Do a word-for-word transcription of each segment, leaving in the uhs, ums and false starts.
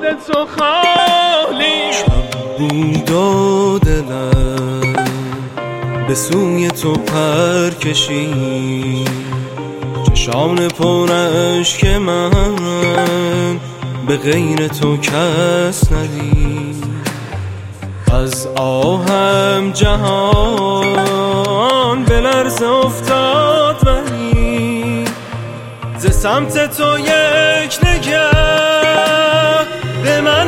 تو خالی. شب بود و دلم به سوی تو پر کشید، چشان پرش که من به غیر تو کس ندید. از آهم جهان به لرزه افتاد ولی ز سمت تو یک نگه به من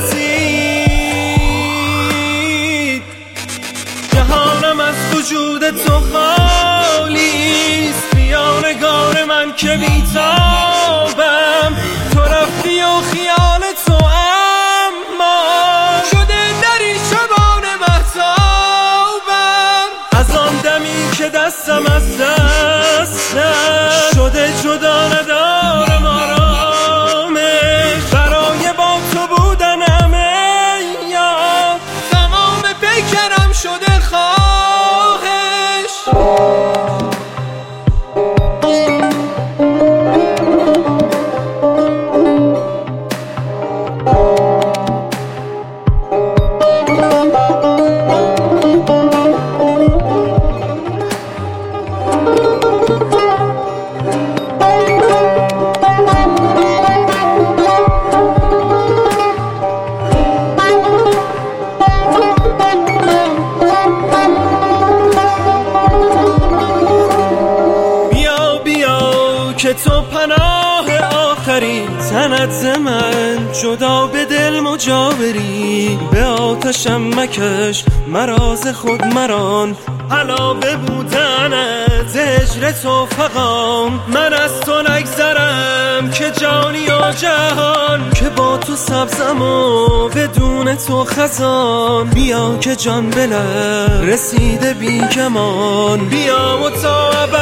نرسید. جهانم از وجود تو خالیست، بیا نگار من که بیتابم. تو رفتی و خیال تو اما شده دری شبان مهتابم. از آن دمی که دستم از دستم شده جدا ندارم آرامش. برای با تو بودنم یا تمام پیکرم شده خواهش. که تو پناه آخری، تنت ز من جدا به دل مجاوری. به آتشم مکش مرا ز خود مران، علاوه بودنت هجر تو فغان. من از تو نگذرم که جانی و جهان، که با تو سبزم و بدون تو خزان. بیا که جان بله رسیده بی کمان، بیا و تا